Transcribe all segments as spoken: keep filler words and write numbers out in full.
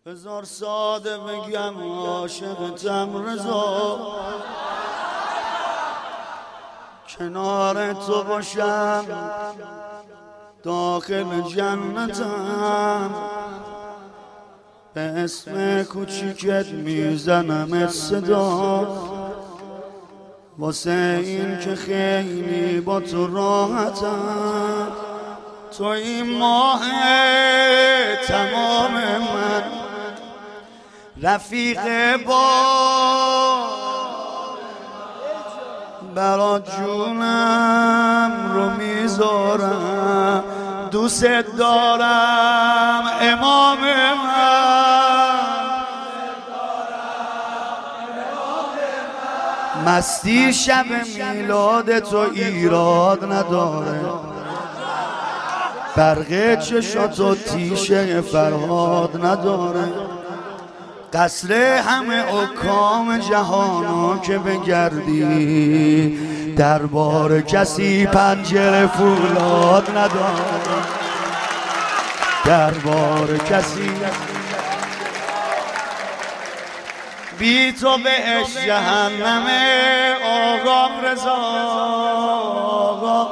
هزار ساده بگم عاشقتم رضا، کنار تو باشم داخل جنتم، به اسم کوچیکت میزنم صدا، واسه این که خیلی با تو راحتم. تو این ماه تمام من، رفیق با برات جونم رو میذارم، دوست دارم امام من، مستی شب میلاد تو ایراد نداره، برق چشات و تیشه فرهاد نداره، قصر همه حکام جهانو که بگردی دربار کسی پنجره فولاد نداره، دربار کسی بی تو بهش جهنمه. آقام رضا، آقا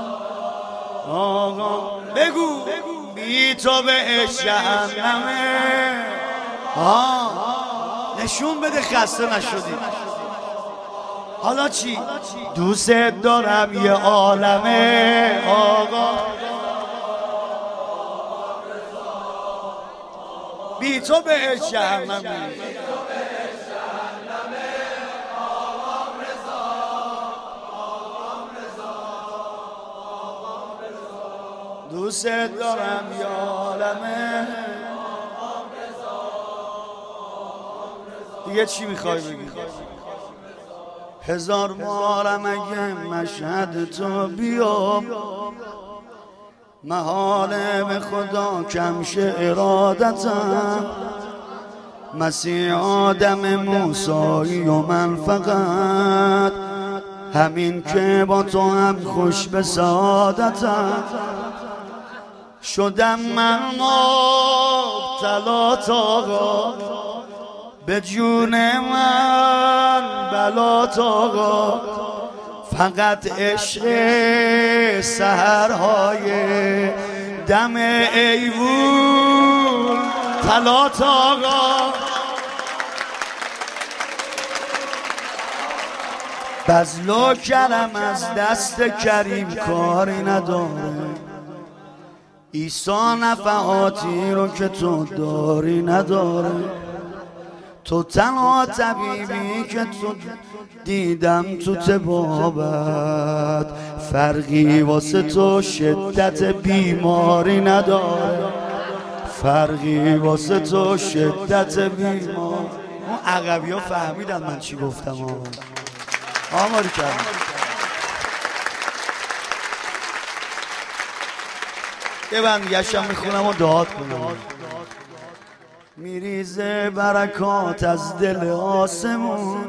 آقا بگو بی تو بهش جهنمه. آه نشون بده خسته نشدی. حالا چی؟ دوست دارم یه عالمه. آقا بی تو بهش جهنمه. دوست دارم یه عالمه. دیگه چی میخوای بگی؟ هزار بارم اگه مشهد تو بیام، محاله به خدا کمشه ارادتم، مسیح آدم موسایی و من فقط همین که با تو هم خوش به سعادتم. شدم من مبتلا آقا، به جون من بلات آقا، فقط عشق سحرهای دم ایوون طلات آقا. بذل و کرم از دست کریم کاری نداره، عیسی نفحاتی رو که تو داری نداره. تو تنها طبیبی که تو دیدم تو طبابت، فرقی واسه تو شدت بیماری نداره، فرقی واسه تو شدت بیماری. اون عقبی ها فهمیدن من چی گفتم. آماری کردم. یه بندگشم میخونم و دعات کنم. میریزه برکات از دل آسمون،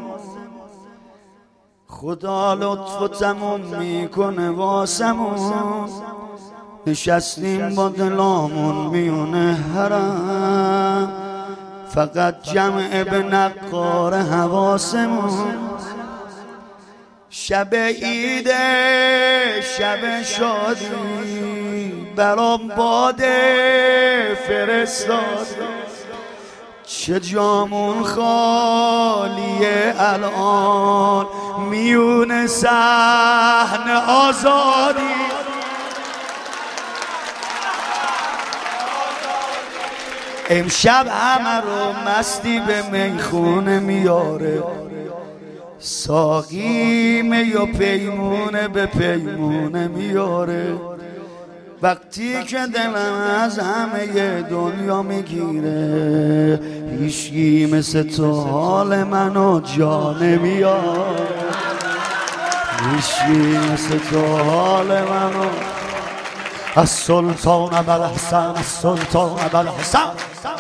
خدا لطف و تموم میکنه واسمون، نشستیم با دلامون میونه حرم، فقط جمع به نقار حواسمون. شب عیده شب شادی، برام باده فرستاد، چه جامون خالیه الان میون صحن آزادی. امشب همه رو مستی به میخونه میاره، ساقی می و پیمونه به پیمونه میاره. وقتی که دلم از همه دنیا میگیره، هیچکی مثل تو حال منو جا نمیاره، هیچکی مثل تو حال منو. از سلطان ابوالحسن، از سلطان ابوالحسن.